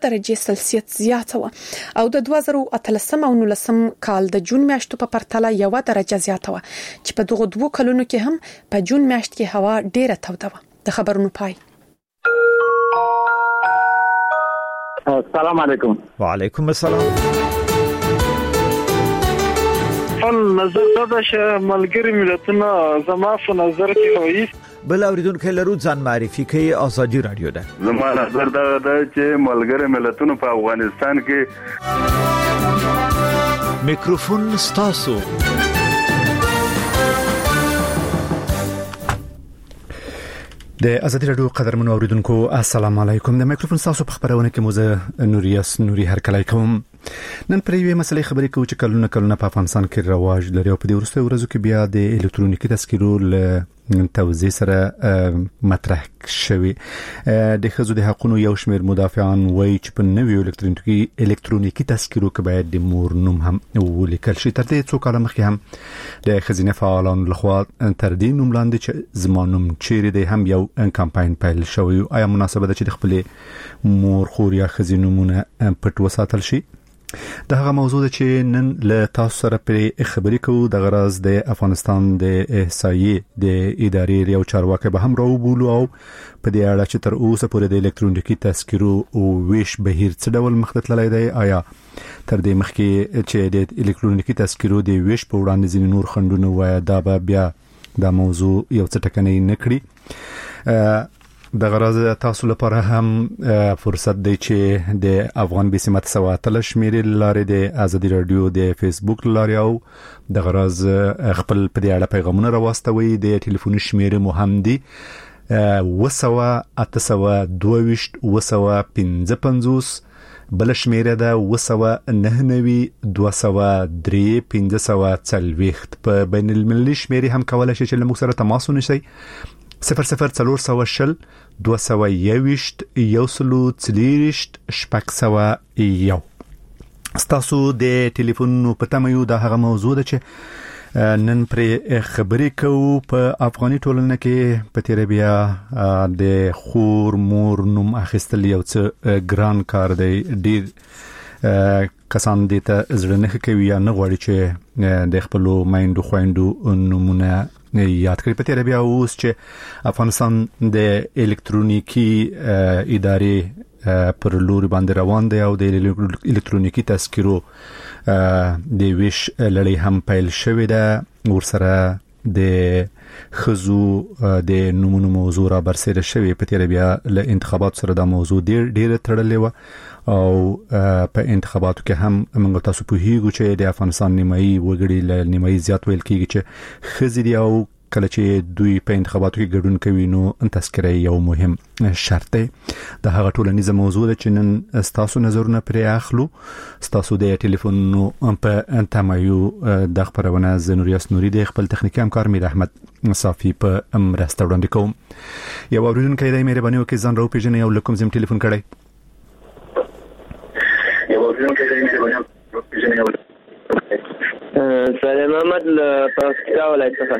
درجه سلسیس زیاته و او د 2013 او 19 کال د جون میاشتو په پرتله 1 درجه زیاته و چې په دغه 2 کلونو کې هم په جون میاشت کې هوا ډیره توده و. د خبرونو پای. السلام علیکم. وعلیکم السلام. نظر دا چې ملګری ملتونه زما په نظر کې هوي بل اوریدونکو لرو ځان معرفي کوي. ازادي رادیو ده. زما نظر دا چې ملګری ملتونه په افغانستان کې میکروفون ستاسو. د ازادي رادیو قدرمنو اوریدونکو السلام علیکم. د میکروفون تاسو په خبرونه کې موزه نوري هرکلی کوم. نن پر یوې مسلې خبرې کوو چې کلونه په افغانستان کې رواج لري او په دې وروستیو ورځو کې بیا د الکترونیکي تذکرو توزیع سره مطرح شوی. د ښځو د حقوقو یو شمېر مدافعان وایي چې په نویو الکترونیکي تذکرو کې باید د مور نوم هم ولیکل شي. تر دې څو کال مخکې هم د ښځینه فعالانو لخوا تر دې نوم لاندې چې زما نوم چیرې دی هم یو کمپاین پیل شوی. آیا مناسبه ده چې د خپل مور خور یا ښځې نومونه پټ وساتل شي؟ دا هغه موضوع ده چې نن له تاسو سره پرې خبرې کوو. د غرض د افغانستان د احصایې د ادارې یو چارواکي به هم راوبولو او په دې اړه چې تر اوسه پورې د الکترونیکي تذکرو او ویش بهیر څه ډول مخ ته تللی دی. آیا تر دې مخکې چې د الکترونیکي تذکرو د ویش په وړاندې ځینې نور خنډونه وایي دا به بیا دا موضوع یو څه ټکنۍ نه کړي. د غرض تاسو لپاره هم فرصت دی چې د افغان بسمت سواتل شمیرې لارې د ازادي رادیو د فیسبوک لارې او د غرض خپل په دې اړه پیغامونه راوستوي. د ټلیفون شمیرې مو هم دي 200-822-255 بل شمیره ده 299-203-540. په بین المللي شمیرې هم کولای شي چې له موږ سره تماس ونیسئ 00-420-241-601. ستاسو د ټلیفون په تمه یو. دا هغه موضوع ده چې نن پر خبرې کوو. په افغاني ټولنه کې په تیر بیا د خور مور نوم اخیستل یو څه ګران کار دی. ډیر کسان دې ته زړه نه کوي یا نه غواړي چې د خپل مایندو خويندو نومونه یاد کړی. په تیر بیا اوس چې افغانستان د الکترونیکي ادارې پر لور باندې روان دی او د الکترونیکي تذکرو د ویش لړۍ هم پیل شوې ده. ورسره د خزو د نومونو موضوع را برسېره شوې. په تیر بیا له انتخابات سره دا موضوع ډېر تړلې و او په انتخاباتو کې هم موږ تاسو په هیګو چې د افغانستان نیمایي وګړي له نیمایي زیات ویل کېږي چې خزي دی او کله چې دوی په انتخاباتو کې ګډون کوي نو تذکره یو مهم شرط دی. دا هغه ټولنیزه موضوع ده چې نن تاسو نظرونه پرې اخلو. تاسو د ټلیفون په تمایو د خبرونه زنوریاس نوري د خپل تخنیکی همکار میر احمد صافي په مرسته وړاندې کوم. یو اوریدونکو د مهرباني وکړئ ځان راو پیژنئ او لکم زم ټلیفون کړئ. سلام محمد پاکستان ولایت څخه.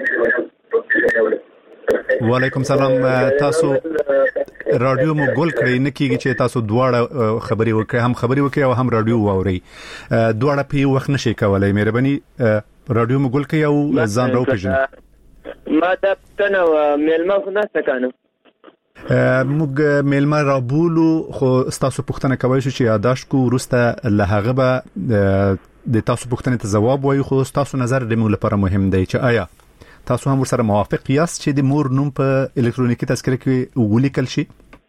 وعلیکم سلام. تاسو رادیو مو ګول کړئ نه کیږي چې تاسو دواړه خبري وکړئ هم خبري وکړئ او هم رادیو واورئ. دواړه په وخت نشي کولای. مهرباني رادیو مو ګول کړئ او ځان راو پیژنئ. ما دا تنه ملما خو نه تکانو موږ میلمه رابولو خو تاسو پوښتنه کوي چې یاداش کو ورسته له هغه به د تاسو پوښتنې ته جواب وایي. خو تاسو نظر د موږ لپاره مهم دی چې آیا تاسو هم ورسره موافق یاست چې د مور نوم په الکترونیکي تذکره کې ولیکل شي؟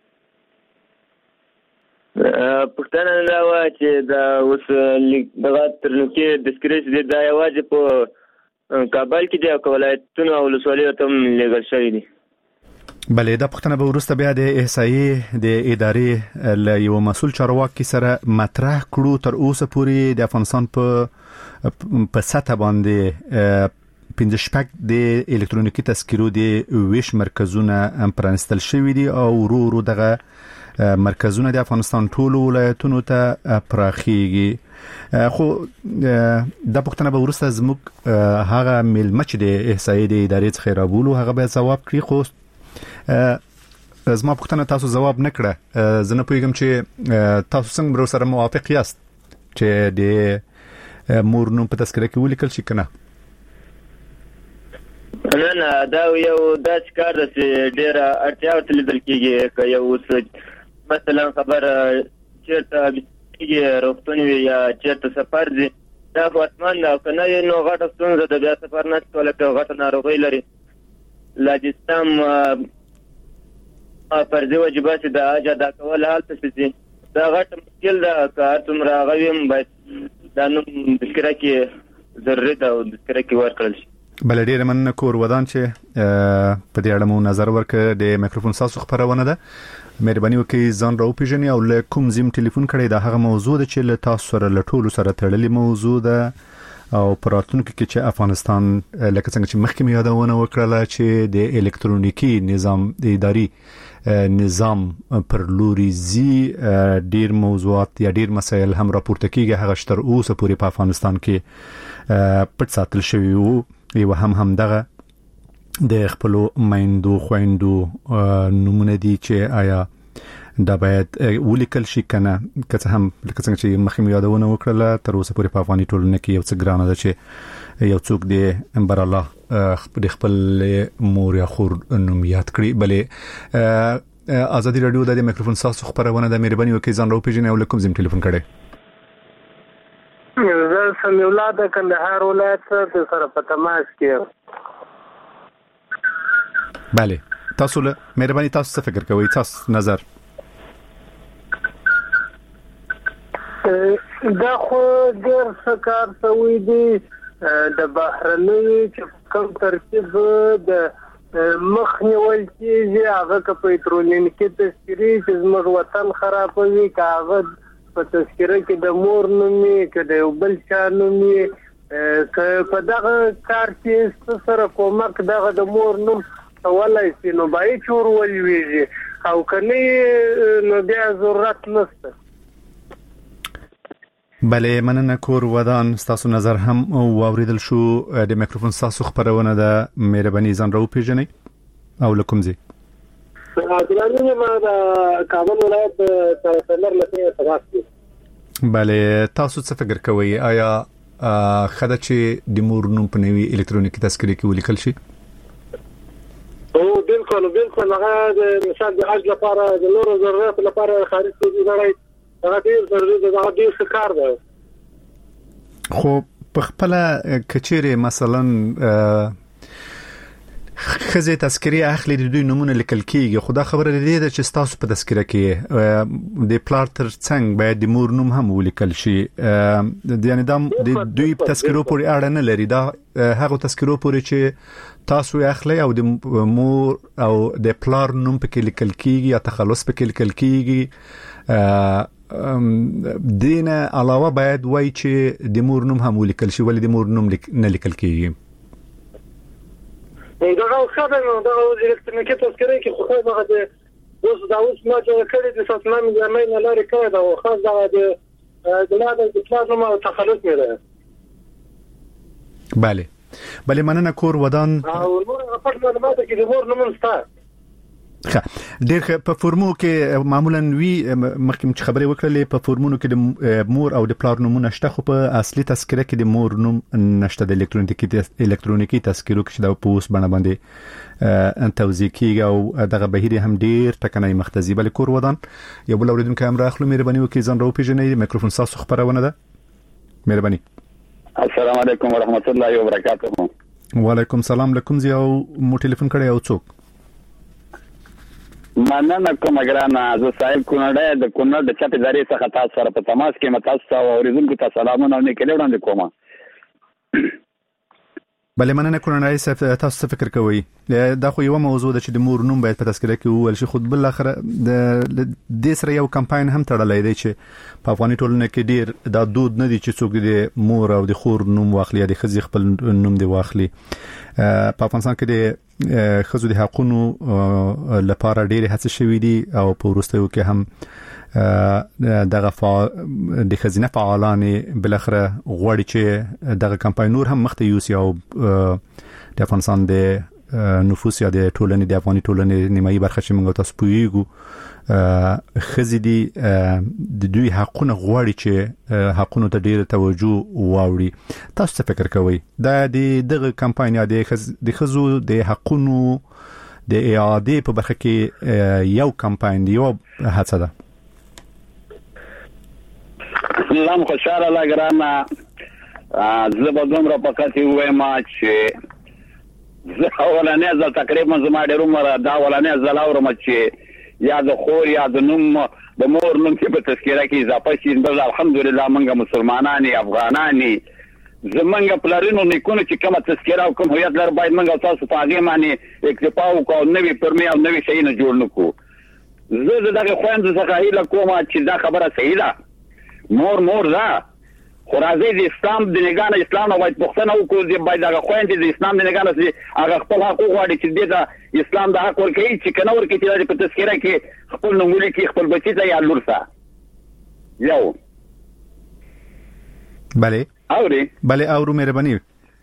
پښتنه دا و چې دا اوس دغه الکترونیکي تذکره دې دا یوازې په کابل کې دی او ولایتونو او ولسوالیو ته لګل شوی دی. بله دا پښتنه به ورسته بیا د احصایې د ادارې له یو مسول چارواکي سره مطرح کړو. تر اوسه پورې د افغانستان په سطح باندې 15 د الکترونیکي تذکرو د ویش مرکزونه پرانستل شوي دي او ورو دغه مرکزونه د افغانستان ټولو ولایتونو ته پراخیږي. خو دا پښتنه به ورسته زموږ هغه میلمه چې د احصایې د ادارې څخه رابولو هغه به ځواب کړي. خو زما پوښتنه تاسو جواب نکړه. زه نه پوهیږم چې تاسو څنګه بر سره موافق یاست چې د مور نوم په تذکره کې ولیکل شي کنه؟ نه دا یو داس کار چې ډیر اړتیا ورته لیدل کیږي. که یو مثلا خبر چیرته کیږي روغتون یا چیرته سفر دي دا واتمان او کنه نو غټه ستونزه د بیا سفر نه کوله که غټه ناروغي لري لاجستم فرضي واجبات د اجازه دا کول حالت شي دا غټه مشکل ده. که څومره غویم باید دا نوم تذکره کې ضروري ده او تذکره کې ورکړل شي. بل ډیر مننه کور ودان چې په دې اړه مو نظر ورکړ. د میکروفون تاسو خبرونه ده مهرباني وکړئ ځان راو پیژنئ او له کوم زم ټلیفون کړئ. دا هغه موضوع ده چې له تاسو سره لټول سره تړلې موضوع ده او پراتونکو کې چې افغانستان لکه څنګه چې مخکې یادونه وکړه چې د الکترونیکی نظام د اداري نظام پر لوري زی ډیر موضوعات یا ډیر مسایل هم راپورته کیږي. هغه شتر اوسه پورې په افغانستان کې پټ ساتل شوی وو. یو هم دغه د خپل مایندو خويندو نمونه دي چې آیا دا باید ولیکل شي کنه. که څه هم لکه څنګه چې مخکې یادونه وکړه تر اوسه پورې په افغاني ټولنه کې یو څه ګرانه ده چې یو څوک د امبر الله خپل مور یا خور نوم یاد کړي. بلې ازادي رادیو د میکروفون تاسو خبرونه د مهرباني وکړئ ځان راو پیژنئ او کوم زم ټلیفون کړئ. زه سمي اولاد کندهار ولایت سره په تماس کې. بله تاسو له مهرباني تاسو څه فکر کوئ؟ تاسو نظر دا خو ډېر ښه کار شوی دی. د بهرنۍ چې کوم ترتیب د مخنیول کېږي هغه که په الکترونیکي تذکرې چې زموږ وطن خرابوي که هغه په تذکره کې د مور نومي که د یو بل چا نومي که په دغه کار کې سره کومک دغه د مور نوم ولای سي نو باید چور ولويږي او کني نو بیا ضرورت نشته. بله مننه کور ودان تاسو نظر هم واوریدل شو. د میکروفون تاسو خبرونه ده مهرباني ځان راو پیژنئ او لکم زی. ځلانه ما د کابل ولایت تلر لته تماس دي. بله تاسو څه فکر کوئ؟ آیا خدای چې د مور نوم په نوي الکترونیکی تذکره کې ولیکل شي؟ او بالکل هغه د مثال د حج لپاره د نورو ضرورت لپاره خارج ته دی هغه ډیر ضروري ده. هغه ډیر کار ده. خو په خپل کچېره مثلا خزه تذکری اخلي د دوی نمونه لیکل کیږي. خدا خبره دې ده چې تاسو په تذکره کې د پلار تر څنګ باید د مور نوم هم ولیکل شي. یعنی دا د دوی په تذکرو پورې اړه نه لري. دا هغه تذکرو پورې چې تاسو اخلي او د مور او د پلار نوم په کې لیکل کیږي یا تخلص په کې لیکل کیږي. دینه علاوه باید وای چې د مور نوم هم ولیکل شي. ولې د مور نوم نه لیکل کیږي؟ دا خبره نو دا الکترونیکی تذکره کې خو هغه د اوس ما چې کړی د ساتنامې زمای نه لري کړی دا خاص دا د لاله د پلازم او تخلص نه ده. بله مننه کور ودان او نور په معلومات کې د مور نوم ستا ډېر په فورمو کې معمولا وی مخکې چې خبرې وکړلې په فورمونو کې د مور او د پلار نومونه شته خو په اصلي تذکره کې د مور نوم نشته. د الکترونیکی تذکرو کې د پوس باندې توزیع کیږي او دغه بهیر هم ډېر ټکنۍ مختزي. بل کور ودان یو بل اوریدونکو هم راخلو مهرباني وکړئ ځان راو پیژنئ. میکروفون تاسو خبرونه ده مهرباني. السلام علیکم ورحمت الله وبرکاته. وعلیکم السلام. لکم زی او مو ټلیفون کړی او څوک؟ مننه کوم ګرانه. زه صاحب کونړ د کونړ د چاپی ادارې څخه تاسو سره په تماس کې متاسف او اوریدونکو ته سلامونه او نیکه وړاندې کوم. بله مننه کورنۍ صاحب تاسو فکر کوئ؟ دا خو یو موضوع ده چې د مور نوم باید په تذکره کې وول شي. خود بل اخر د سره یو کمپاین هم تړلای دی چې په افغاني ټولنه کې ډیر دا دود نه دي چې څوک د مور او د خور نوم واخلي یا د خزي خپل نوم دی واخلي. په افغانستان کې د خزو د حقوقو لپاره ډېر هڅې شوې دي او په وروستیو کې هم دغه د خزینه فعالان بل اخر غوړي چې دغه کمپاین نور هم مخته یوسي او د افغانستان د نفوس یا د ټولنې د افغاني ټولنې نیمایي برخه چې موږ تاسو پوهیږو خزيدي د دوی حقونه غواړي چې حقونو ته ډیر توجه واوړي. تاسو څه فکر کوئ دا دغه کمپاین یا د خزو د حقونو د اعاده په برخه کې یو کمپاین دی یو هڅه ده؟ سلام خوشاله لګرامه زه به دومره فقط وایم چې زه ولنه ځل تقریبا زما ډیر عمر دا ولنه ځل اورم چې یا د خور یا د نوم د مور نوم کې په تذکره کې اضافه شي. بل الحمدلله موږ مسلمانانی افغانانی زمونږ پلرونو نیکونو چې کومه تذکره او کوم هویت لر باید موږ تاسو په هغه باندې اکتفا وکړو، نوې پرمي او نوې شي نه جوړ نکو. زه دغه خويند څخه هیله کوم چې دا خبره صحیح ده، مور ده، خو راځي د اسلام د نگاه اسلام او باید پښتنه وکړو چې باید هغه خويند د اسلام د نگاه نه هغه خپل حق غواړي چې د اسلام د حق ورکړي چې کنه ورکړي چې په تذکره کې خپل نوم لیکي خپل بچی ته یا لور سره یو بله اورو مهرباني.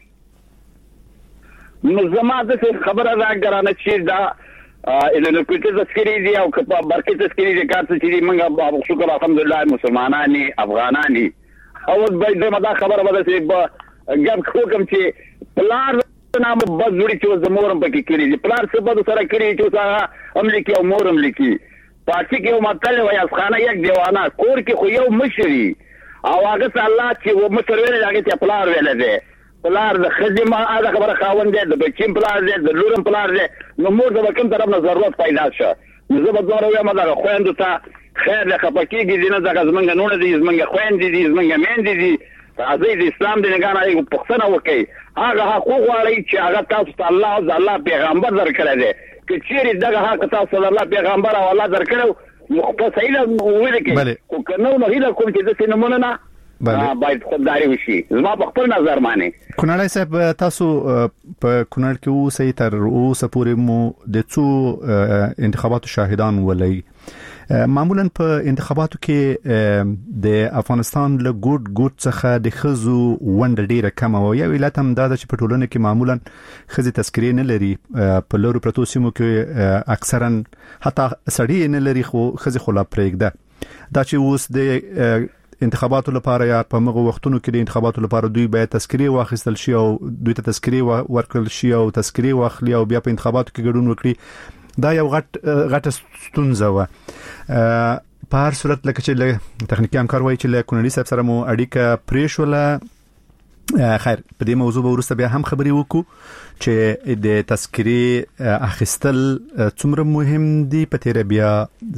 نو زما د خبره راګرانه چې دا الکوټه تذکری دی او کپا برکه تذکری دی کار چې موږ شکر الحمدلله مسلمانانی افغانانی او باید دا خبره ودا چې ګم کوم چې پلار نام بس جوړی چې زمورم پکې کړی دي پلار څه بده سره کړی چې سره امریکي او مورم لیکي پاتې کې متل وای افغانه یک دیوانه کور کې خو یو مشري او هغه الله چې و مشر ویل هغه ته پلار ویل دی پلار د خدمه هغه خبره خاوند دی د بچیم پلار دی د لورم پلار دی نو مور د کوم طرف نه ضرورت پیدا شه زه به دوه وایم دا خويند ته خیر له خپکیږي دینه دغه زمنګ نور دي زمنګ خويند دي زمنګ مين دي راځي د اسلام د نگاه نه پښتنه وکي هغه حقوق غواړي چې هغه تاسو ته الله پیغمبر درکړی دی چې چیرې دغه حق تاسو ته الله پیغمبر او الله درکړو نو په صحیح ویل کې کو کنه نو هیله کوم چې د سینمونه نه باید خدای وشي زما په خپل نظر معنی. کونړی صاحب تاسو په کونړ کې اوسئ تر اوسه پورې مو د څو انتخاباتو شاهدان ولئ. معمولا په انتخاباتو کې د افغانستان له ګوټ څخه د خزو ونډه ډیره کم او یو علت هم دا چې په ټولنه کې معمولا خزي تذکرې نه لري په لورو پروتو سیمو کې اکثرا حتی سړی نه لري خو خزي خلا پرېږده دا چې اوس د انتخاباتو لپاره یا په مغه وختونو کې د انتخاباتو لپاره دوی باید تذکرې واخیستل شي او دوی ته تذکرې ورکړل شي او تذکرې واخلي او بیا په انتخاباتو کې ګډون وکړي. دا یو غټ ستونزه و په هر صورت لکه چې تخنیکی همکار وایي چې له کونړي صاحب سره مو اړیکه پریښوله. خیر په دې موضوع به وروسته بیا هم خبرې وکړو چې د تذکرې اخیستل څومره مهم دي په تیر بیا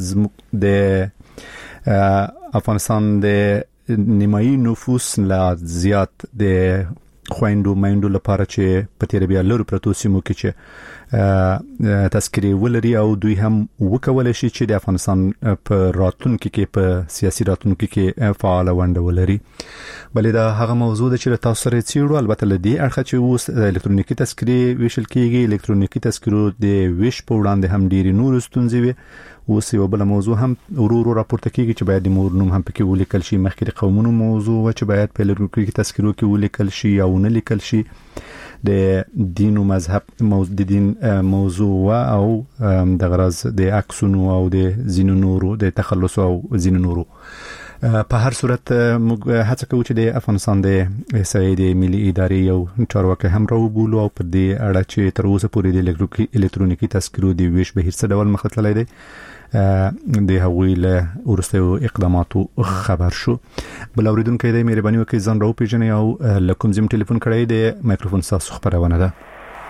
د افغانستان د نیمایي نفوس لا زیات د خويندو مېندو لپاره چې په تیر بیا لور پروتو سیمو کې چې تذکرې ولري او دوی هم وکول شي چې د افغانستان په راتلونکو کې په سیاسي راتلونکو کې فعال ونډه ولري. بلې دا هغه موضوع ده چې تاسو سره چیرو البته لدی اړخ چې اوس الکترونیکی تذکرې ویشل کیږي الکترونیکی تذکرو د ویش په وړاندې هم ډیری نور ستونزې وي. اوس یو بل موضوع هم ورو راپورته کیږي چې باید د مور نوم هم پکې ولیکل شي مخکې د قومونو موضوع چې باید په الکترونیکی تذکرو کې ولیکل شي او نه لیکل شي د دین او مذهب د دین موضوع او د غرض د عکسونو او د زینو نورو د تخلص او زینو نورو. په هر صورت موږ هڅه کوو چې د افغانستان د احصایې د ملي ادارې یو چارواکي هم راوبولو او پر دې اړه چې تر اوسه پورې د الکترونیکی تذکرو د ویش بهیر څه ډول مخ ته تللی دی د هغوی له ورستیو اقداماتو خبر شو. بل اوریدونکو د مهرباني وکړئ ځان راو پیژنئ او لکم زم ټلیفون کړئ د مایکروفون تاسو خبرونه ده.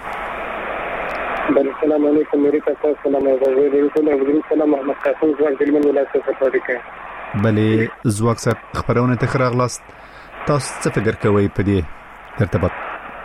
السلام علیکم امریکا تاسو سلام علیکم سلام محمد قاسم زوال دلمن ولایت څخه راځم. بلې زواک صاحب خبرونه ته خراغلاست تاسو څه فکر کوئ په دې ارتباط؟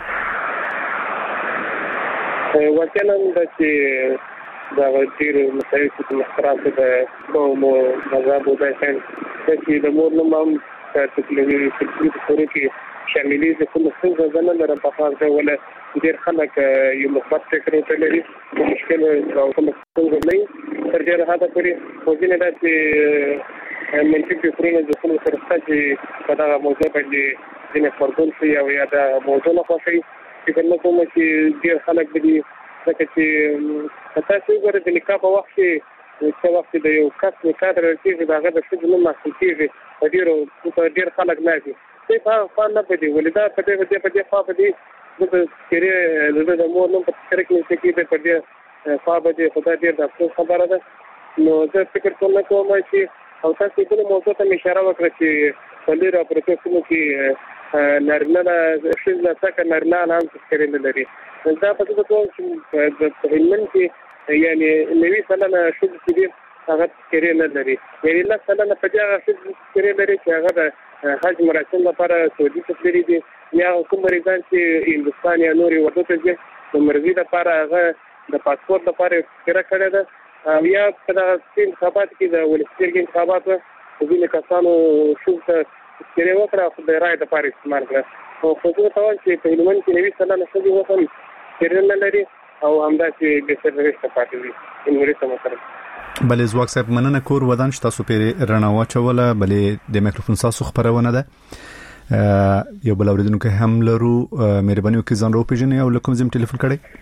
وکیلم چې دا غیر مسایل چې مخکرات د قوم او مذهب او داخل چې د مور نوم هم تکلیفي پورې کې شاملې د کوم څه ځنه لري په خاص ډول ډېر خلک یو مثبت فکر لري مشکل او کوم څه نه تر ډېره حد پورې وځي نه چې منطقي فکرونه د کوم سره چې په دا موضوع باندې ځینې فردون شي او یا دا موضوع نه خوښي چې کوم چې ډېر خلک دي ځکه چې تاسو وګورئ د نکاح په وخت کې وخت د یو کس نکاح راځي دا هغه د څه نوم محسوس کیږي په ډیر خلک نه دي څه په نه پدې ولیدا په دې په دې د سکري د مور نوم په سکري کې چې په دې په خدای دې د خبره ده نو زه فکر کوم چې او تاسو د موضوع ته اشاره وکړه چې په لري پروتوکول کې نارینه د شیزه څخه نارینه هم سکري نه لري دا په دې ډول چې په هلمند کې یعنی نوې سلنه شیزه چې هغه سکري نه لري یعنی لا سلنه په دې هغه سکري لري چې هغه د حج مراسم لپاره سعودي ته لري دي یا کوم مریضان چې هندستان یا نوري ورته ځي د مرزي لپاره هغه د پاسپورت لپاره سکري کړی ده یا په دغه انتخابات کې د ولسمشر انتخابات د ځینې کسانو شوکه سکري وکړه خو د رای لپاره استعمال کړه او خو زه ته وایم چې په هلمند کې نوي سلنه ښځې اوس هم سکري نه لري او همداسې بې سرنوشته پاتې دي نورې سمسره بلې ځواک صاحب مننه کور ودان چې تاسو پرې رڼا واچوله بلې د میکروفون تاسو خبرونه ده یو بل اوریدونکو هم لرو مهرباني وکړئ ځان راوپېژنئ او له کوم ځای ټلیفون کړئ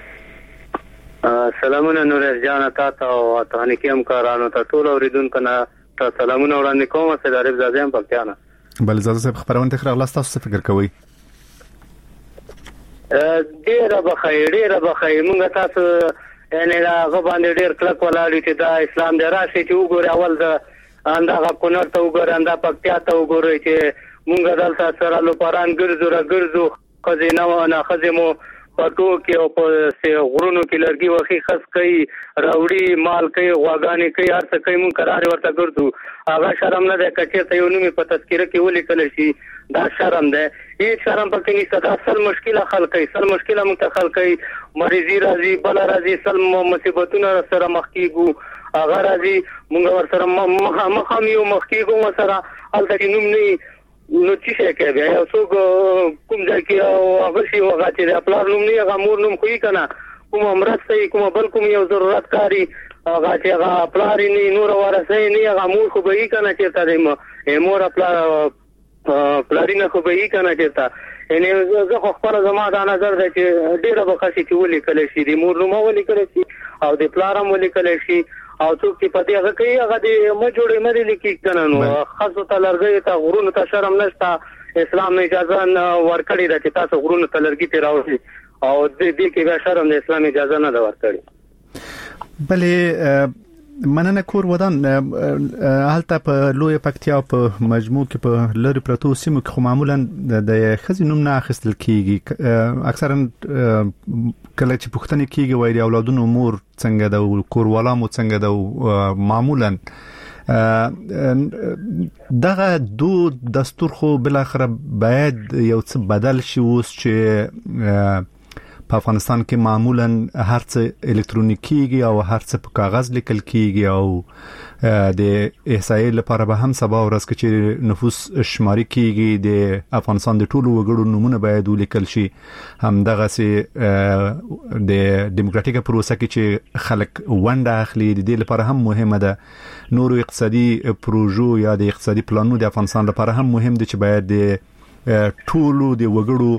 سلامونه نور جان تاسو او تخنیکی همکارانو ته ټول اوریدونکو نه سلامونه وړاندې کوم سید عارف زاده هم پکتیانه بل زاده صاحب خبرونه ته خیر تاسو څه فکر کوئ ډیره بخیر موږ تاسو یعنی دا غوښباندې ډیر کلک ولاړی چې دا اسلام دی راشي چې وګوري اول د اندغه کونړ ته وګوري انده پکتیا ته وګوري چې موږ دلته سره لوپاران ګرځو خزینه و نه خزمو پټو کې او په غرونو کې لرګي وخی خس کوي راوړي مال کوي غواګانی کوي هر څه کوي مون قرار ورته ګرځو هغه شرم نه ده کچې ته یو نومي په تذکره کې ولیکل شي دا شرم ده هیڅ شرم پکې نشته دا اصل مشکله خلک متخلقي مریضي راځي بل راځي سل مصیبتونه سره مخ کیږي هغه راځي مونږ ور سره مخامیو مخ کیږو سره الته نوم نه نو چې کې بیا یو څوک کوم ځای کې هغه شی وغه چې خپل نوم نه هغه مور نوم کوي کنه کوم امرسته کوم بل کوم یو ضرورت کاری هغه چې هغه خپل نه نور ورسې نه هغه مور خو به کنه چې تا مور خپل پلارینه خو به کنه چې تا یعنی زه خپل زما دا نظر ده چې ډیره بخښي چې ولیکل شي د مور نوم ولیکل شي او د پلارم ولیکل شي او څوک چې پدې هغه کوي هغه د مجوړې مې لیکي کنه نو خاصو ته لرګي ته غرونو ته شرم نشته اسلام اجازه ورکړي ده چې تاسو غرونو ته لرګي ته راوځي او دې کې به شرم د اسلام اجازه نه ده ورکړي بلې مننه کور ودان حالت په لوی پکتیا په مجموع کې په لری پروتو سیمو کې معمولا د خزینوم نه اخیستل کیږي اکثرا کله چې پښتني کیږي وایي اولادونو مور څنګه د کوروالا مو څنګه د معمولا دغه دستور خو بل اخر باید یو څه بدل شي اوس چې په افغانستان کې معمولا هر څه الکترونیکي او هر څه په کاغذ لیکل کیږي او د احصایې لپاره به هم سبا ورځ کې چې نفوس شماري کیږي د افغانستان د ټولو وګړو نمونه باید ولیکل شي هم دغه سي د دیموکراتیکه پروسه کې چې خلک ونده اخلي د دې لپاره هم مهمه ده نورو اقتصادي پروژو یا د اقتصادي پلانونو د افغانستان لپاره هم مهم دي چې باید د ټولو د وګړو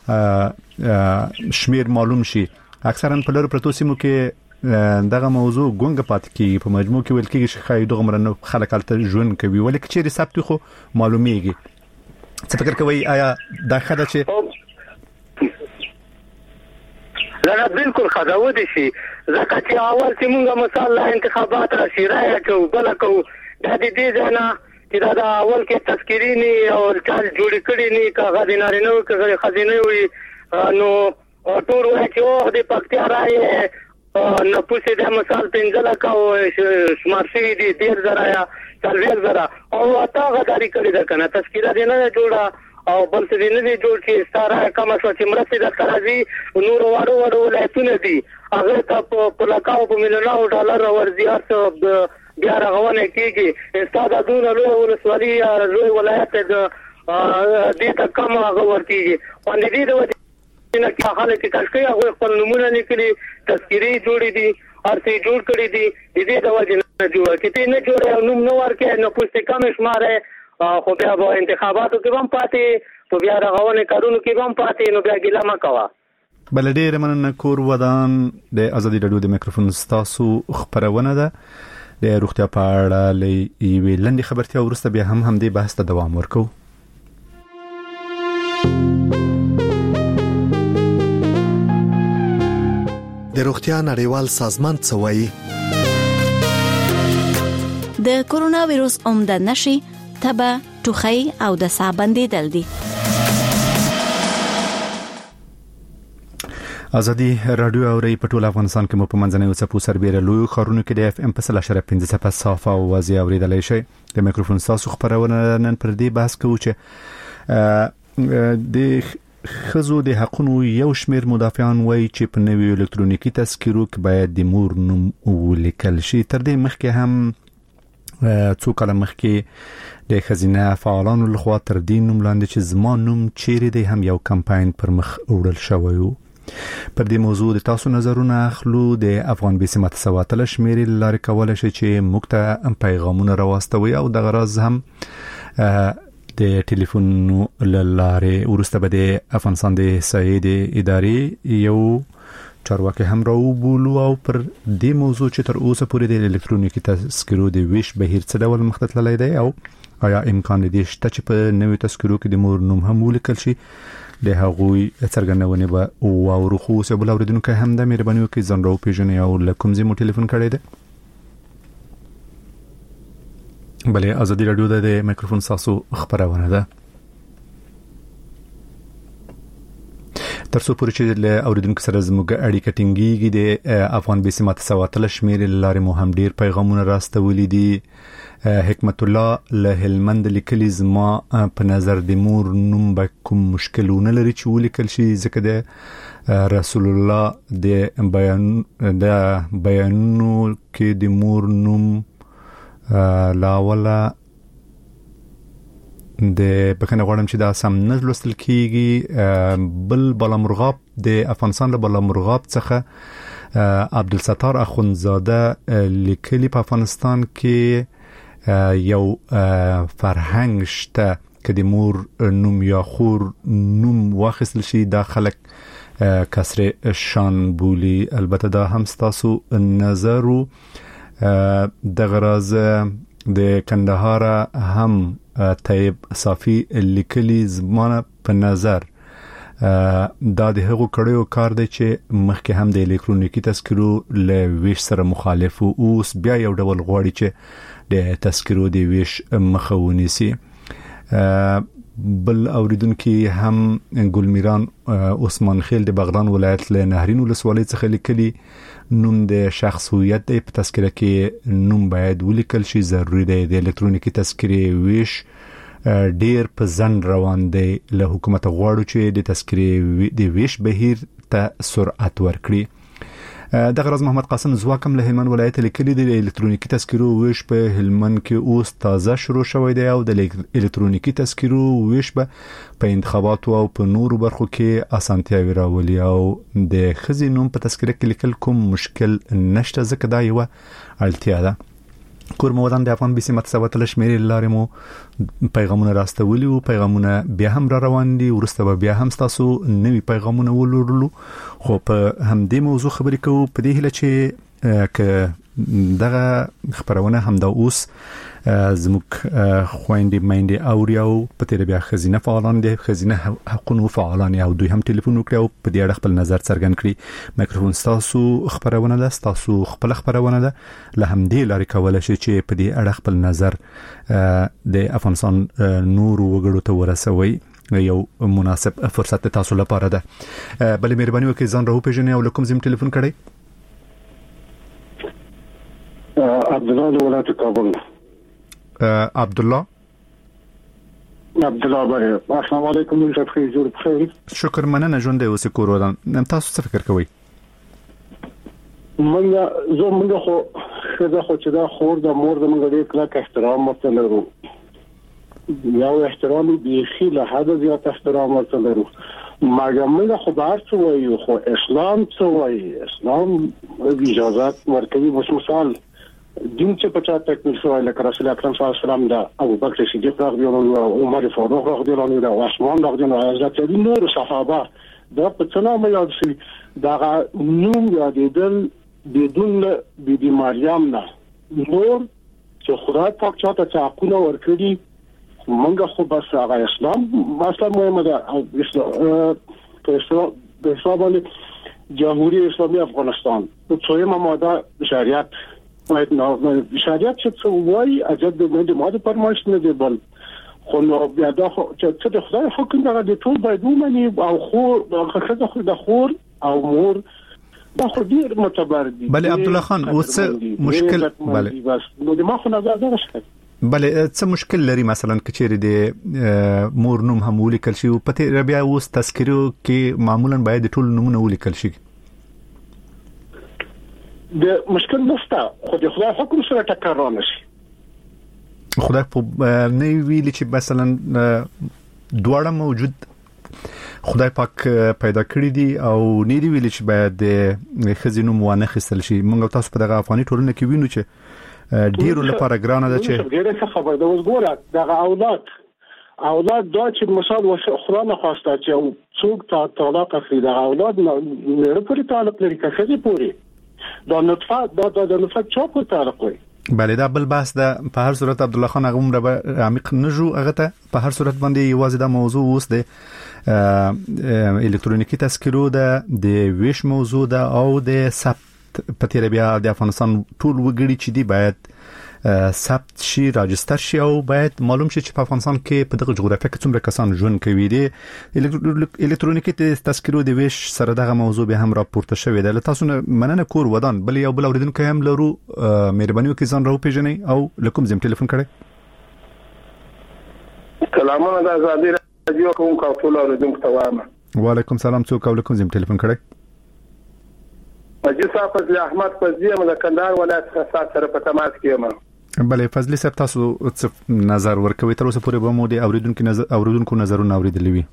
شمیر معلوم شي اکثرا په لور پروتو سیمو کې دغه موضوع ګونګ پات کی په مجموع کې ویل کېږي چې خای دغه مرنه خلک الته ژوند کوي ولکه چې ریسپټ خو معلومیږي څه فکر کوي آیا دا خدای چې لا بالکل خداو دي شي ځکه چې اول چې موږ مثلا انتخابات را شیرای کوو بل کوو د دې ځنا چې دا اول کې تذکری نه او چال جوړ کړي نه کاغذ نه نو کاغذ خزینه وي نو ټول وایي چې د پکتیا راي نو پوسې د مثال پنځله کاو شمار شي دي 10000 یا 40000 او اته غداري کړی دا کنه تذکره دې نه جوړه او بل څه دې نه جوړ چې ستاره کوم څه چې مرسته د قراضي نور وړو لایتونه دي هغه ته په لکاو په ملیونو ډالر ورزيات بیا راغونه کیږي استاد دون له ولسوالي یا لوی ولایت د دې ته کوم هغه ورتيږي باندې دې د نه کې حاله کې کښکې هغه خپل نمونه لیکلي تذکری جوړې دي ارتي جوړ کړې دي دې د وجه نه جوړ کړي نه جوړه نوم نو ورکه نو پوسټ کم شماره خو بیا به انتخاباتو کې هم پاتې تو بیا راغونه کارونو کې هم پاتې نو بیا ګیله ما کوا بل ډېر مننه. کور ودان د ازادي رادیو د میکروفون ستاسو خبرونه ده د روغتیا په اړه لوي لنډي خبرتیا ورسته بیا هم دې بحث ته دوام ورکو. د روغتیا نړیوال سازمان څه وایي؟ د کورونا وایروس عمده نشي تبه، ټوخی او د ساه بندیدل دي. ازادي رادیو اوري په ټول افغانستان کې مو په منځنوي څپو سربېره لوی خارونو کې د اف ام په 0.5 په صافه او واضح اوریدلای شي. د میکروفون تاسو خبرونه نن پر دې بحث کوو چې د خزو د حقوقو یو شمېر مدافعان وایي چې په نوي الکترونیکي تذکیرو کې باید د مور نوم ولیکل شي. تر دې مخکې هم څو کاله مخکې د خزینه فعالانو لخوا تر دې نوم لاندې چې زما نوم چیرې دی هم یو کمپاین پر مخ وړل شوی و. پر دې موضوع د تاسو نظرونه اخلو. د افغان بي سي متساواتل شمیرې لارې کولای شي چې موږ ته پیغامونه راوستوي او د غرض هم د ټلیفون لارې ورسته به د افغانستان د سید ادارې یو چارواکي هم راو بولو او پر دې موضوع چې تر اوسه پورې د الکترونیکي تذکرو د ویش بهیر څه ډول مختلف لای دی او آیا امکان دې شته چې په نوې تذکرو کې د مور نوم هم ولیکل شي. د هغوی څرګندونه به او روخو سه بل اوریدونکو هم د مهرباني وکړي ځان راو پیژنې او لکم زمو ټلیفون کړی دی. بلې ازادي رادیو د میکروفون تاسو خبرونه ده. ترڅو پورې چې له اوریدونکو سره زموږ اړیکه ټینګیږي د افغان بي سي متساواتل شمیرې لارې مو هم ډیر پیغامونه راستولي دي. حکمت الله له هلمند لیکلي زما په نظر د مور نوم به کوم مشکلونه لري چې ولیکل شي ځکه د رسول الله د بیانونو کې د مور نوم لاوله د بکنه غواړم چې دا سم نه لوستل کیږي. بل بلامرغاب د افغانستان له بلامرغاب څخه عبدالستار اخونزاده لیکلي په افغانستان کې یو فرهنګ شته چې د مور نوم یا خور نوم واخیستل شي دا خلک کسر شان بولی. البته دا هم تاسو نظر د غراز د کندهار هم طيب صافي لیکلي زمانه په نظر دا د هغو کړیو کار دی چې مخکې هم د الکترونیکي تذکرو له ویش سره مخالف او اوس بیا یو ډول غواړي چې د تذکرو د ویش مخاوني سي. بل اوریدونکو هم ګلمیران عثمان خیل د بغلان ولایت له نهرین ولسوالۍ څخه لیکلي نوم د شخص هویت په تذکره کې نوم باید ولیکل شي. ضروری دی د الکترونیکي تذکرې ویش ډیر په ځن روان دی. له حکومت غواړو چې د تذکرې د ویش بهیر ته سرعت ورکړي. د غرض محمد قاسم زواکم له هلمند ولایت لیکلي د الکترونیکي تذکرو ویش په هلمند کې اوس تازه شروع شوی دی او د الکترونیکي تذکرو ویش په انتخاباتو او په نورو برخو کې اسانتیاوي راولي او د خزي نوم په تذکره کې لیکل کوم مشکل نشته ځکه دا یو اړتیا ده. کور مودان د افغان بي سي متساواتل شمیرې لارې مو پیغامونه راستولي او پیغامونه بیا هم را روان دي. ورسته بیا هم تاسو نوي پیغامونه ولورلو خو په همدې موضوع خبرې کوو په دې هله چې ک دغه خبرونه هم د اوس زموږ خويندې مېندې او په تیر بیا خزینه فعالان دي خزینه حقوقو فعالان او دوی هم ټلیفون وکړي او په دې اړه خپل نظر څرګند کړي. میکروفون تاسو خبرونه ده تاسو خپل خبرونه ده له همدې لارې کولای شي چې په دې اړه خپل نظر د افغانستان نور وګړو ته ورسوي. یو مناسب فرصت تاسو لپاره ده. بل مهرباني وکړئ ځان راو پیژنئ او کوم زم ټلیفون کړئ. عبد الله ولایت کابل. عبد الله بله. السلام علیکم جناب خیر جوړ بخیر. شکر مننه ژوند اوس کور ودان. تاسو څه فکر کوئ؟ موږ خو چې دا خور د مور د موږ ډېر کلک احترام ورته لرو. یو احترام بیخي له حد زیات احترام ورته لرو. مګر موږ خو بهر څه وایو خو اسلام څه وایي. اسلام اجازه ورکوي. مثال دین چې په چا تکمیل شوی لکه رسول اکرم صلی الله علیه وسلم دا ابو بکر صدیق رضی الله عنه او عمر فاروق رضی الله عنه او عثمان رضی الله عنه حضرت علی نور صحابه دا په څه نامه یاد شي دا نوم یادېدل بدون بيبي مریم نه نور چې خدای پاک چاته حقونه ورکړي منګه خو بس هغه اسلام مثلا مهمه ده په اسلام جمهوری اسلامی افغانستان په څومره ماده شریعت باید نو شریعت چې وایي اجازه د ماده پرمایش نه دی بل خو نو بیا دا چې د خدای حکم دغه د ټول باید ومني او خو د خور او مور دا خو ډیر معتبر دي. بله عبدالله خان اوس مشکل بله بس نو د ما خو نظر دا شته بله څه مشکل لري مثلا کچېری د مور نوم هم ولیکل شي او پته بیا اوس تذکرو کې معمولا باید ټول نومونه ولیکل شي د مشکل نشته خو د خدای حکم سره ټکر رانشي خدای په نه ویلي چې مثلا دواړه موجود خدای پاک پیدا کړی دي او نه دی ویلي چې باید د خزینو موانه خستل شي موږ تاسو په دغه افغاني ټولنه کې وینو چې ډیرو لپاره ګرانه ده چې ډیره خبره ده اوس ګوره دغه اولاد دا چې مثال خدای نه خواسته چې څوک طلاق اخلي دغه اولاد نه پوری تعلق لري کسې پوری دا نطفه چا په تعلق وي بله دا بل بحث ده په هر صورت عبدالله خان هغه عمره عمیق نجو هغه ته په هر صورت باندې یوازې دا موضوع اوس ده الکترونیکی تذکرو ده د ویش موضوع ده او د ثبت په تیر بیا د افغانستان ټول وګړي چې دی باید ثبت شي راجستر شي او باید معلوم شي چې په افغانستان کې په دغه جغرافیه کې څومره کسان ژوند کوي دي الکترونیکی تذکرو د ویش سره دغه موضوع به هم راپورته شوې ده تاسو مننه کور ودان بل یو بل اوریدونکو هم لرو مهرباني وکړئ ځان راو پیژنئ او لکم زم ټلیفون کړئ سلامونه د ازادي رادیو کوم ټول اوریدونکو ته وایم وعلیکم سلام څوک او لکم زم ټلیفون کړئ مجلس فضل احمد فضلی د کندهار ولایت خاصه سره په تماس کې یم بله فضلی صاحب تاسو نظر ورکوي تر اوسه پورې به مو د اوریدونکو نظرونه اوریدلي وي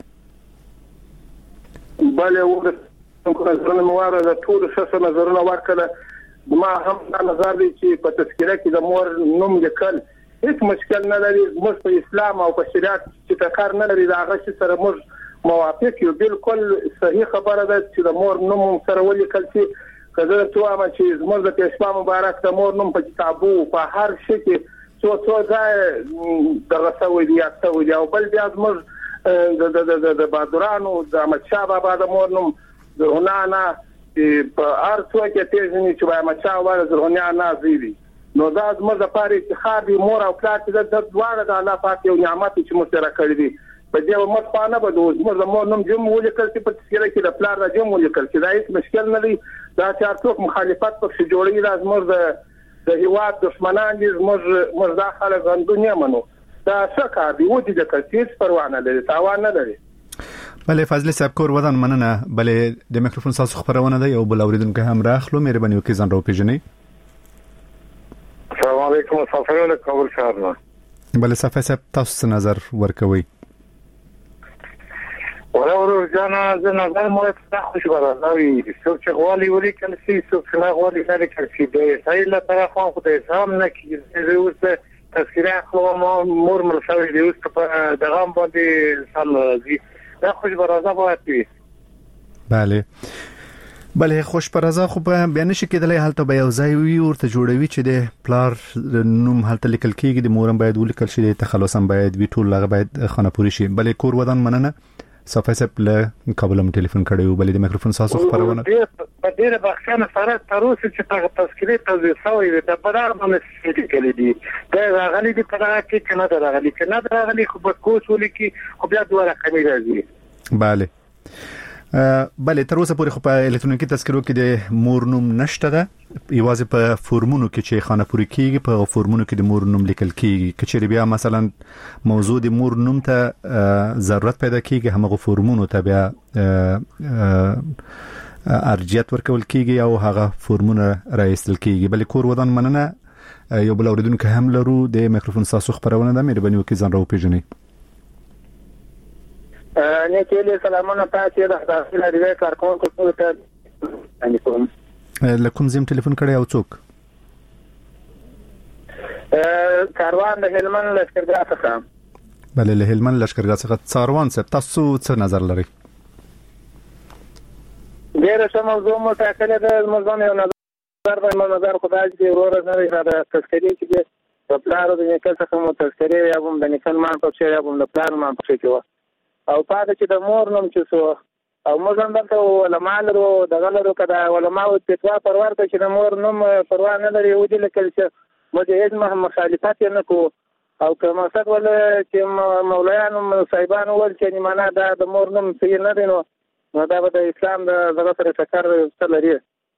بله اوریدونکو نظرونه مواره د ټول شخص نظرونه ورکړه ما هم نظر دی چې په تذکره کې د مور نوم لیکل هیڅ مشکل نه لري موږ په اسلام او په شریعت چې تکرار نه لري دا غشي سره موږ موافق یو بالکل صحیح خبره ده چې د مور نوم سره ولیکل شي کله چې وایم چې زموږ د پیشوا مبارک د مور نوم په کتابو په هر شي کې څو ځای دغه سوي دی او بل بیا زموږ د بادرانو د احمدشاه بابا د مور نوم زرغونانا په هر څو کې پیژنې چې احمدشاه بابا زرغونانا زیوی نو دا زموږ د پاره افتخار دی مور او پلار چې د دواړه د الله پاک یو نعمت چې مشترک کړی دی په دې متفانه به د مور نوم جمع ولیکل چې په تذکره کې د پلار د جمع ولیکل چې دا هیڅ مشکل نه دی دا چې څوک مخالفت پکې جوړي لازم د هیواد دشمنان دي موږ دا خلک غندونی منو دا څه کار دی ودی د کثیر پروا نه لري تاوان نه لري بله فضل صاحب کور ودان مننه بله د میکروفون تاسو خبرونه ده یو بل اوریدونکو هم راخلو مهرباني وکړئ ځان راو پیژنئ السلام علیکم صافیونه کابل ښار نه بله صافی صاحب تاسو نظر ورکوي ورور جانا زه نظر مو ته خوشبره نوې څوک چې غواړي ولیکل شي څوک چې غواړي نه لیکل شي د سایل لپاره خو خدای سام نه کیږي اوس تذکره خو مور مرسوي دی اوس په دغه باندې سم زی دا خوشبره زابات وي بله خوش پرزا خو بیان شي کېدلای حالت به یو ځای وي ورته جوړوي چې د پلار نوم حالت لیکل کېږي د مورم باید ولیکل شي د تخلصم باید وی ټول لغه باید خانه پوری شي بله کور ودان مننه صفه سپ له کابل هم ټلیفون کړو بلې د میکروفون تاسو خبرونه په ډیره بخښنه سره تر اوسه چې تذکرې تاسو سوي د برابر باندې کېږي دي دا غلي دي په هغه کې کنه دا غلي خو په کوڅو لیکي خو بیا دوه رقمي راځي بله تر اوسه پورې خو په الکترونیکی تذکرو کې د مور نوم نشته ده یوازې په فورمونو کې چې خانه پوری کېږي په فورمونو کې د مور نوم لیکل کېږي کچېری بیا مثلا موضوع د مور نوم ته ضرورت پیدا کېږي همغه فورمونو ته بیا ارجیت ورکول کېږي او هغه فورمونه راایستل کېږي بلې کور ودان مننه یو بل اوریدونکو هم لرو د میکروفون تاسو خبرونه ده مهرباني وکړئ ځان راو پیژنئ نه کېله سلامونه تاسو د داخله ریوي کارکونکو ته انکم لکم زم ټلیفون کړی او څوک کاروان د هلمند لشکرګاه څخه بله له هلمند لشکرګاه څخه څاروان صاحب تاسو څه نظر لرئ ډېر څه موضوع مو ټاکلې ده موضوع یو نظر به نظر خدای دې ورور نه را تذکری کې د پلار د نیکل څخه مو تذکری یا هم د نیکل مان په څیر یا هم د پلار مان په څیر کې او پاتې چې د مور نوم چې سو او موږ هم دلته علماء لرو دغه لرو که د علماو فتوا پرور ته چې د مور نوم پروا نه لري ودې لیکل چې مجاهد مخالفت نه کو او که مقصد ول چې مولایانو صاحبانو ول چې معنا د مور نوم صحیح نه دی نو دا به د اسلام د دغه سره ټکر لري.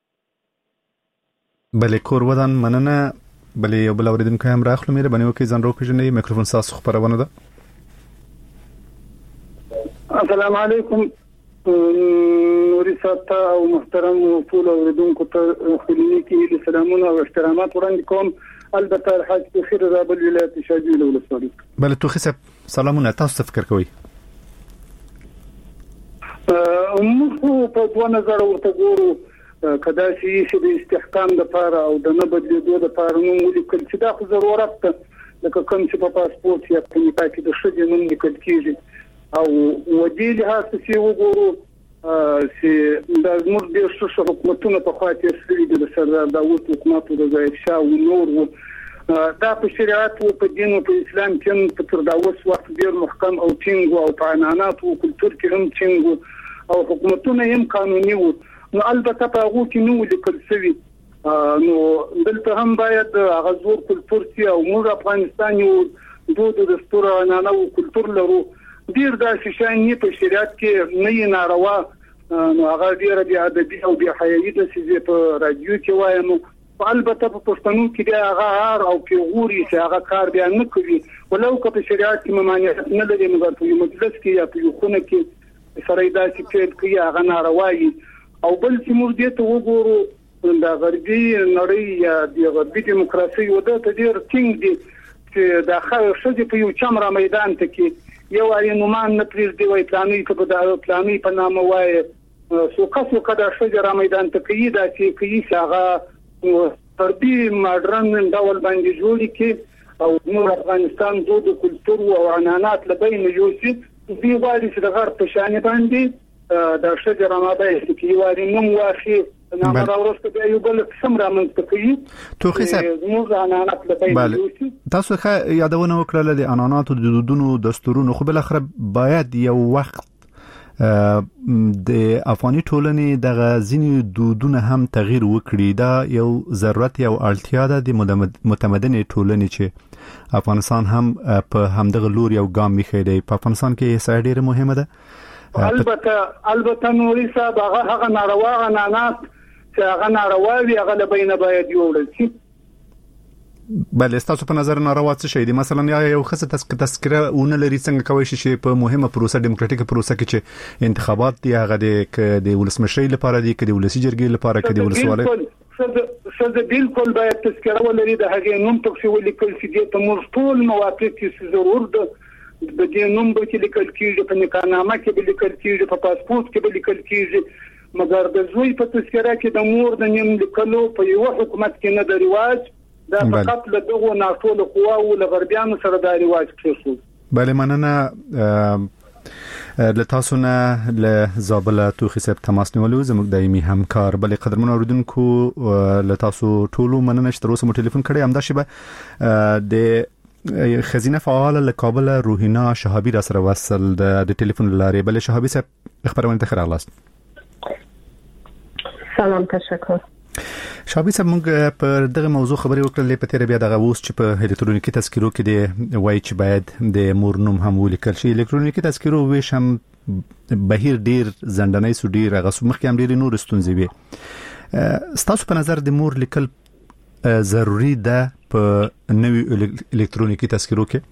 بلې کور ودان مننه. بلې یو بل اوریدونکو هم راخلو مې بنو کې ځان روپېژنې میکروفون تاسو خبرونه ده. السلام علیکم نوري ساته او محترم ټول اوریدونکو ته خلینیکی سلامونه او احترامات وړاندې کوم. البته الحاج بخیر راب الولایت شاجوی ولسوالۍ. بل توخي صاحب سلامونه تاسو فکر کوئ؟ موږ په 2000 ورته ګورو کدا چې د استحکام لپاره او د نه بدلیدو لپاره نو لیکل چې دا خو ضرورت ده لکه کوم چې په پاسپورت یا په نکاح کې د شې نوم لیکل کیږي او ودی له هڅې وګورو چې د موږ د شوشو حکومتونو په خاطر سړي د سردار داوود حکومت د ځای شاو نور دا په شریعت او په دین او په اسلام کې په تر داوس وخت ډیر محکم او ټینګ او په عنعنات او کلچر کې هم ټینګ او حکومتونه هم قانوني وو. نو البته په هغه کې نو لیکل شوی نو دلته هم باید هغه زور کلچر چې او موږ افغانستان یو دود دستور عنعنه او کلچر لرو ډیر دا شان نه په شریعت کې نه ناروا نو هغه ډیر بیا ادبي او بیا حیايي د سيزه په رادیو کې وایم البته په پښتنو کې دا هغه او پیغوري چې هغه کار بیا نه کوي ولو که په شریعت کې ممانعت نه لري نو په مجلس کې یا په خونه کې سره دا چې پیل کوي هغه ناروایي او بل چې موږ دې ته وګورو د غربي نړۍ یا د غربي دیموکراسي وده ته ډیر ټینګ دي چې د خلکو په یو چمره میدان ته کې یو اړینومان نه پریږدي وای پلاني په نامه وای سو کدا شجره میدان ته کې دا چې کې هغه فردي ماډرن ډول باندې جوړی کې او نور افغانستان دود کلچر او عنعنات لبین یوسي دی وایي چې د غرب په شان باندې د شجره ماده کې وایي نوم واخی نه راوړسته دی یو بل سم رامنځته کوي توخي صاحب موږ عنعنات لبین یوسي تاسو ښه یادونه وکړه د عنعنات او د دودونو دستورونو خو بل اخر باید یو وخت د افغاني ټولنې د غزيني دودونه هم تغییر وکړي دا یو ضرورت یو اړتیا ده د متمدنې ټولنې چې افغانستان هم په همدغه لور یو ګام میخي دی په افغانستان کې سړي ډیره مهمه ده. البته نوري صاحب هغه ناروا عنعنات چې هغه ناروا وي هغه لبینه باید یوړل شي. بل استاسو په نظر ناروا څه شي دي مثلا یو خصه تذکره ونه لري څنګه کوي شي په مهمه پروسه دیموکراتیک پروسه کې چې انتخابات دی هغه د ولسمشرۍ لپاره دی کې د ولسی جرګې لپاره کې د ولسوالۍ څه بالکل باید تذکره ولري د هغه نوم په ولیکل شي د موږ ټول موافق چې ضرور ده د دې نوم به کې لیکل کیږي په نکاحنامه کې به لیکل کیږي په پاسپورت کې به لیکل کیږي مګر د زوی په تذکره کې د مور د نوم لیکلو په یو حکومت کې نه د رواج دا فقط له دغه ناټول قواو له غربیانو سره د رواج کېښو. بله مننه له تاسو نه له زابل توخي صاحب تماس نیولو زموږ دایمي همکار بلې قدرمن اوریدونکو له تاسو ټولو مننه چې تر اوسه مو ټلیفون کړی همدا شی به د خزینه فعال له کابل روحینا شهابی را سره وصل د ټلیفون لارې بلې شهابی صاحب خبرونه ته خراغلاست. سلام تشکر. شابي صاحب موږ پر دغه موضوع خبرې وکړلې په تیر بیا دغه اوس چې په الکترونیکي تذکرو کې دی وایي چې باید د مور نوم هم ولیکل شي. الکترونیکي تذکرو ویش هم بهیر ډیر زندنۍ سو ډیر هغه مخکې هم ډیر نور ستونزې وي. ستاسو په نظر د مور لیکل ضروری ده په نوي الکترونیکي تذکرو کې؟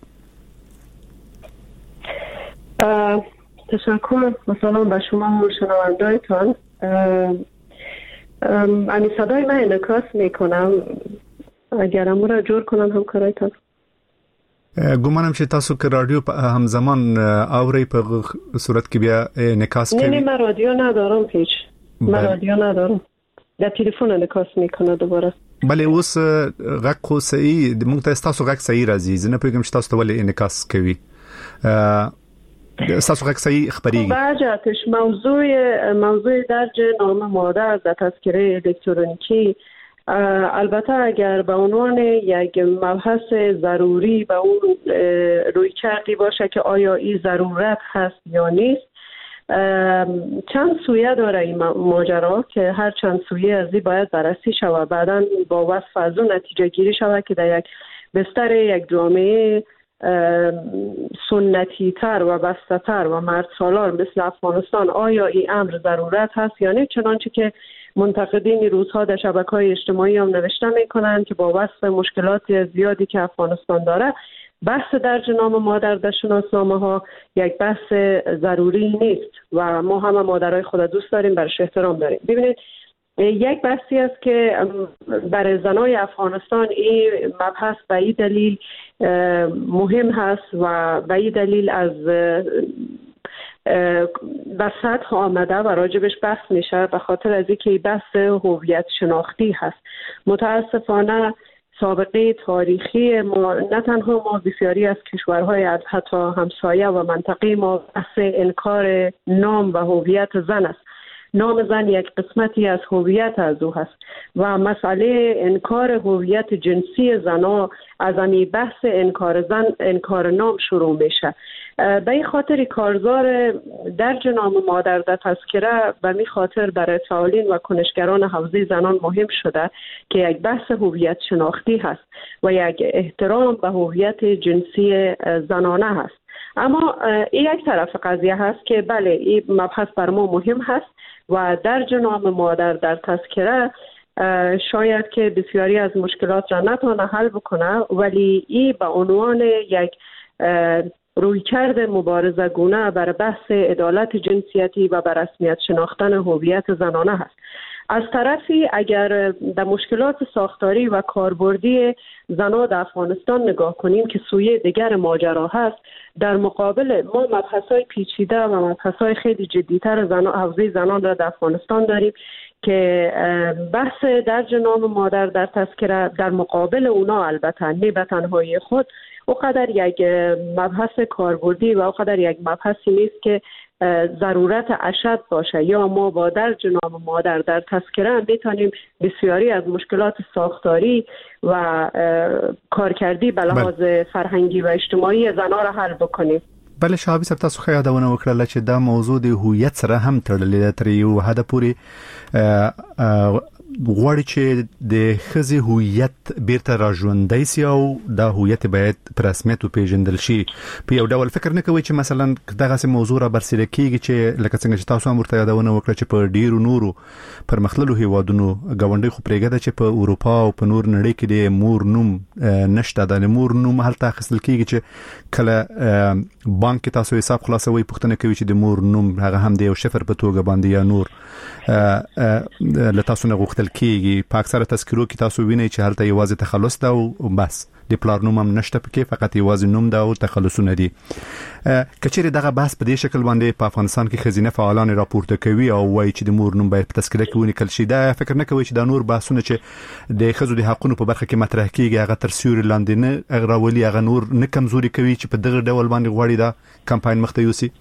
تشکر. مثلا به شما شنونده‌تان امی صدای من انعکاس میکنم اگر امو را جور کنن همکارایتان گمانم چې تاسو که رادیو همزمان آوری په صورت کې بیا انعکاس کوي. نه من رادیو ندارم هیچ من رادیو ندارم در تلفن انعکاس میکنه دوباره. بله اوس غږ خو صحیح موږ ته تاسو غږ صحیح راځي زه نه پوهیږم چې تاسو ته ولې انعکاس کوي. تاسو غکسي خبريږي باجاتش موضوع درج نام مادر در تذکره الکترونیکی البته اگر به عنوان یک مبحث ضروری به اون روی کردی باشه که آیا این ضرورت هست یا نیست، چند سویه داره این ماجرا که هر چند سویه از این باید بررسی شود، بعداً با وصف از اون نتیجه گیری شود که در یک بستر یک جامعه سنتی تر و بسته تر و مرد سالار مثل افغانستان آیا این امر ضرورت هست یا نه، چنانچه که منتقدین روزها در شبکه‌های اجتماعی هم نوشته میکنند که با وصف مشکلات زیادی که افغانستان داره بحث درج نام مادر در شناسنامه ها یک بحث ضروری نیست و ما همه مادرای خود دوست داریم، برش احترام داریم. ببینید یک بحثی است که برای زنای افغانستان این مبحث به این دلیل مهم هست و به این دلیل از به سطح آمده و راجبش بحث میشه به خاطر از اینکه بحث هویت شناختی هست. متاسفانه سابقه تاریخی ما، نه تنها ما، بسیاری از کشورهای از حتی همسایه و منطقه ما بحث انکار نام و هویت زن است. نام زن یک قسمتی از هویت از او هست و مسئله انکار هویت جنسی زنها از همین بحث انکار نام شروع میشه. به این خاطر کارزار درج نام مادر در تذکره به می خاطر برای فعالین و کنشگران حوزه زنان مهم شده که یک بحث هویت شناختی هست و یک احترام به هویت جنسی زنانه هست. اما این یک طرف قضیه هست که بله این مبحث بر ما مهم هست و درج نام مادر در تذکره شاید که بسیاری از مشکلات را نتونه حل بکنه، ولی این به عنوان یک رویکرد مبارزه گونه بر بحث عدالت جنسیتی و بر رسمیت شناختن هویت زنانه هست. از طرفی اگر در مشکلات ساختاری و کاربردی زنان در افغانستان نگاه کنیم که سویه دیگر ماجرا هست، در مقابل ما مبحث‌های پیچیده و مبحث‌های خیلی جدی‌تر حوزه زنان را در افغانستان داریم که بحث درج نام مادر در تذکره در مقابل اونا البته نه به تنهایی خود اوقدر یک مبحث کاربردی و اوقدر یک مبحثی نیست که ضرورت اشد باشه، یا ما با درج نام مادر در تذکره میتونیم بسیاری از مشکلات ساختاری و کارکردی به لحاظ فرهنگی و اجتماعی زنان را حل بکنیم. بله شعبي صاحب تاسو خو یادونه وکړه چې دا موضوع د هویت سره هم تړلې ده، تر یو حد پورې غواړي چې د خزي هویت بیرته راژوندۍ سي او دا هویت باید پر رسمیت پیژندل شي. په یو ډول فکر نه کوي چې مثلا دغه سه موضوع را برسېره کیږي چې لکه څنګه چې تاسو هم ورته یادونه وکړه چې په ډیرو نورو پرمختللو هیوادونو غونډې خو پرېږده چې په اروپا او په نور نړۍ کې د مور نوم نشته، د مور نوم هلته اخیستل کیږي چې کله بانک تاسو حساب خلاصوي پښتنه کوي چې د مور نوم هغه هم د یو شفر په توګه باندې یا نور لتاسو نه غوښتل کیږي. په اکثره تذکرو کې تاسو وینئ چې هلته یوازې تخلص ده او بس د پلار نوم هم نشته پکې، فقط یوازې نوم ده او تخلصونه دي. کچېرې دغه بحث په دې شکل باندې په افغانستان کې خزینه فعالان راپورته کوي او وایي چې د مور نوم باید په تذکره کې ونیکل شي. دا فکر نه کوي چې دا نور بحثونه چې د خزو د حقونو په برخه کې مطرح کیږي هغه تر سیوري لاندې نه راولي، هغه نور نه کمزوري کوي چې په دغه ډول باندې غواړي دا کمپاین مخته یوسي؟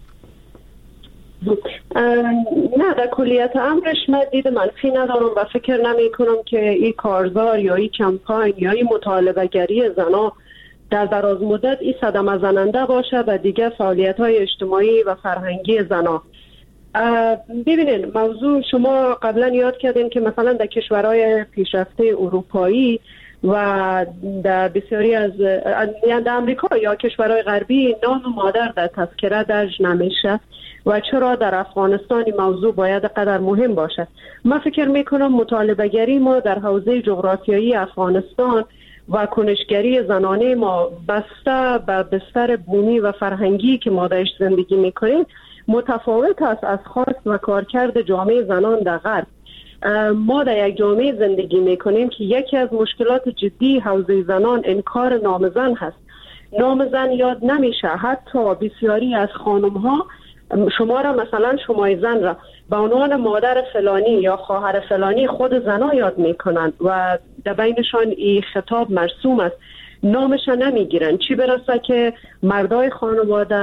نه، در کلیت امرش من دید منفی ندارم و فکر نمی کنم که این کارزار یا این کمپاین یا این مطالبه گری زنا در دراز مدت این صدمه زننده باشه و دیگه فعالیت های اجتماعی و فرهنگی زنا. ببینید موضوع شما قبلا یاد کردین که مثلا در کشورهای پیشرفته اروپایی و در بسیاری از در امریکا یا کشورهای غربی نام مادر در تذکره درج نمیشه و چرا در افغانستان این موضوع باید قدر مهم باشه؟ من فکر میکنم مطالبه گری ما در حوزه جغرافیایی افغانستان و کنشگری زنانه ما بسته به بستر بومی و فرهنگی که ما درش زندگی میکنیم متفاوت است از خواست و کارکرد جامعه زنان در غرب. ما در یک جامعه زندگی میکنیم که یکی از مشکلات جدی حوزه زنان انکار نام زن هست. نام زن یاد نمیشه، حتی بسیاری از خانم ها شما را مثلا شمای زن را به عنوان مادر فلانی یا خواهر فلانی خود زنا یاد میکنند و در بینشان این خطاب مرسوم است، نامش نمیگیرن، چی برسه که مردای خانواده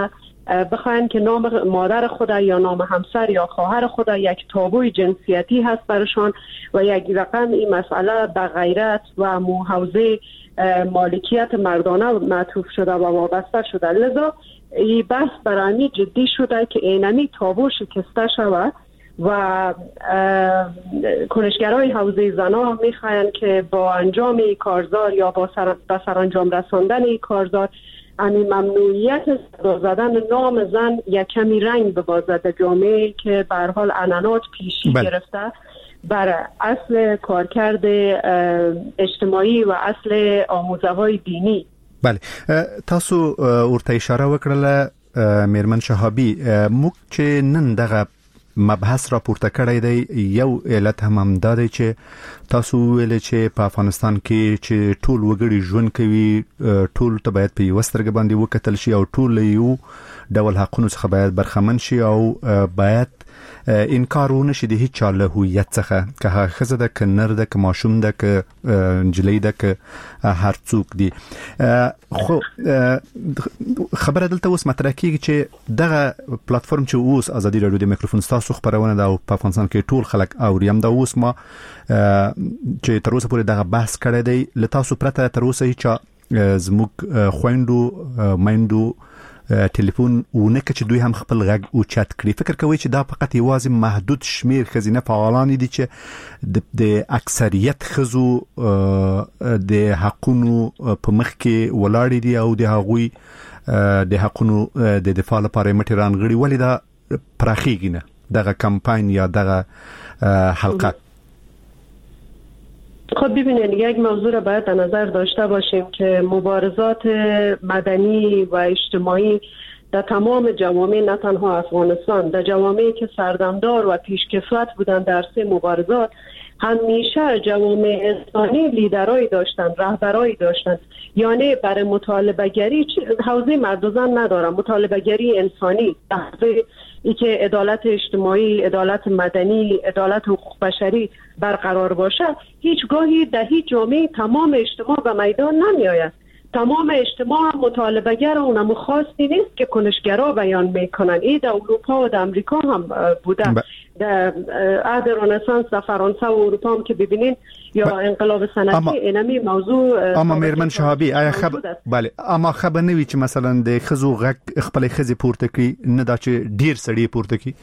بخواین که نام مادر خود یا نام همسر یا خواهر خود یک تابوی جنسیتی هست برشان و یک رقم این مسئله به غیرت و حوزه مالکیت مردانه معطوف شده و وابسته شده. لذا این بحث برای جدی شده که اینمی تابو شکسته شود و کنشگرای حوزه زنا میخواین که با انجام کارزار یا با سرانجام رساندن کارزار همین ممنوعیت صدا زدن نام زن یک کمی رنگ ببازد در جامعه که به هر حال عنعنات پیشی گرفته بر اصل کارکرد اجتماعی و اصل آموزه‌های دینی. بله، تاسو ورته اشاره وکړه میرمن شهابی، موږ چې نن دغه مبحث را پورته کړی دی یو علت هم دا دی چې تاسو ویل چې په افغانستان کې چې ټول وګړي ژوند کوي ټول ته باید په یو سترګه باندې وکتل شي او ټول یو ډول حقوقو څخه باید برخمن شي او باید انکار ونشي د هیڅ چا له هویت څخه، که ښځه ده، که نر ده، که ماشوم ده، که نجلۍ ده، که هر څوک دي. خو خبره دلته اوس مطرح کیږي چې دغه پلیټفارم چې اوس ازادي رادیو د میکروفون تاسو خبرونه ده او په افغانستان کې ټول خلک اوري، هم دا اوس ما چې تر اوسه پورې دغه بحث کړی دی له تاسو پرته تر اوسه هیڅ زموږ خويندو مایندو ټلیفون ونه چې دوی هم خپل غږ او چات کړي. فکر کوي چې دا فقط یوازې محدود شمیر خزینه فعالان دي چې د اکثریت خزو د حقونو په مخ کې ولاړ دي او د هغوی د حقونو د دفاع لپاره مټران غړي، ولې دا پراخیږي نه دغه کمپاین یا دغه حلقه؟ خب ببینید، یک موضوع را باید در نظر داشته باشیم که مبارزات مدنی و اجتماعی در تمام جوامع، نه تنها افغانستان، در جوامعی که سردمدار و پیشکسوت بودند در سه مبارزات، همیشه جوامع انسانی لیدرایی داشتند، رهبرایی داشتند. یعنی برای مطالبه گری حوزه مرد و زن ندارم، مطالبه گری انسانی، حوزه ای که عدالت اجتماعی، عدالت مدنی، عدالت حقوق بشری برقرار باشه، هیچگاهی در هیچ جامعه تمام اجتماع به میدان نمی آید. تمام اجتماع هم مطالبه‌گر اونم خاصی نیست که کنشگرا بیان میکنن. این در اروپا و در امریکا هم بوده. در عهد رنسانس در فرانسه و اروپا هم که ببینین یا انقلاب صنعتی اینمی موضوع. اما میرمن شهابی آیا بله، اما خبر نوي چې مثلا د خزو غږ خپل خزي پورته کی نه دا چې ډیر سړی پورته کی؟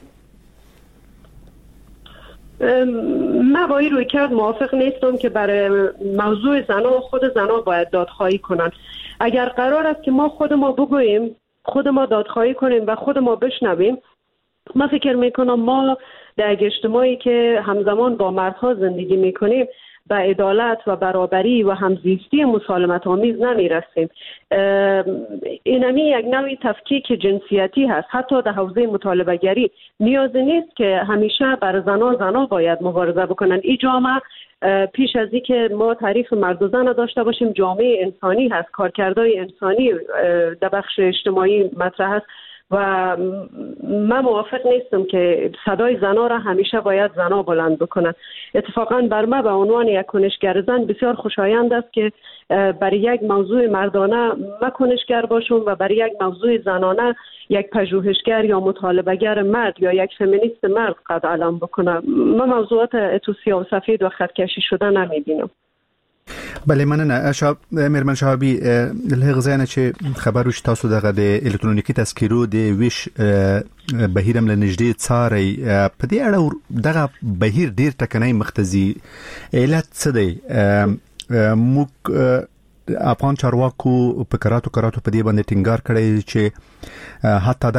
من با این روی کرد موافق نیستم که برای موضوع زنا خود زنا باید دادخواهی کنن. اگر قرار است که ما خود ما بگوییم، خود ما دادخواهی کنیم و خود ما بشنویم، من فکر میکنم ما در اجتماعی که همزمان با مردها زندگی میکنیم به عدالت و برابری و همزیستی مسالمت آمیز نمیرسیم. اینمی یک نوعی تفکیک جنسیتی هست. حتی در حوزه مطالبه گری نیازی نیست که همیشه بر زنا باید مبارزه بکنن. این جامعه پیش از این که ما تعریف مرد و زن داشته باشیم، جامعه انسانی هست، کارکردهای انسانی در بخش اجتماعی مطرح است و من موافق نیستم که صدای زنا را همیشه باید زنا بلند بکنن. اتفاقا بر من به عنوان یک کنشگر زن بسیار خوشایند است که برای یک موضوع مردانه من کنشگر باشم و برای یک موضوع زنانه یک پژوهشگر یا مطالبه‌گر مرد یا یک فمینیست مرد قد علم بکنم. من موضوعات اتوسیا و سفید و خطکشی شده نمیبینم. بله، مننه. میرمن شهابی، له غزانه چې خبر وش تاسو دغه د الکترونیکی تذکیرو د ویش بهیرم لنجدي څاري په دې اړه دغه بهیر ډیر ټکنۍ مختزي علت څه دی؟ موږ افغان چارواکو په کراتو په دې باندې ټینګار کړی چې حتی